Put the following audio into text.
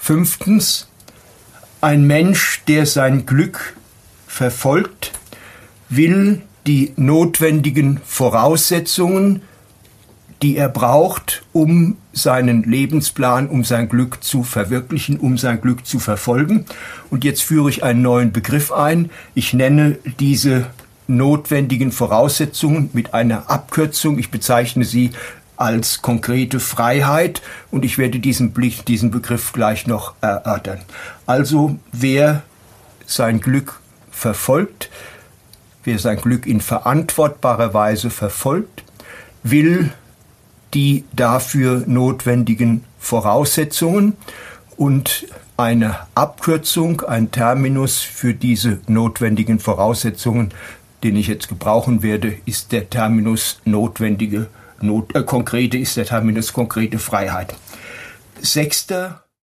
5. Ein Mensch, der sein Glück verfolgt, will die notwendigen Voraussetzungen, die er braucht, um seinen Lebensplan, um sein Glück zu verwirklichen, um sein Glück zu verfolgen. Und jetzt führe ich einen neuen Begriff ein. Ich nenne diese notwendigen Voraussetzungen mit einer Abkürzung. Ich bezeichne sie als konkrete Freiheit und ich werde diesen Begriff gleich noch erörtern. Also wer sein Glück verfolgt, wer sein Glück in verantwortbarer Weise verfolgt, will die dafür notwendigen Voraussetzungen und eine Abkürzung, ein Terminus für diese notwendigen Voraussetzungen, den ich jetzt gebrauchen werde, ist der Terminus konkrete Freiheit. 6.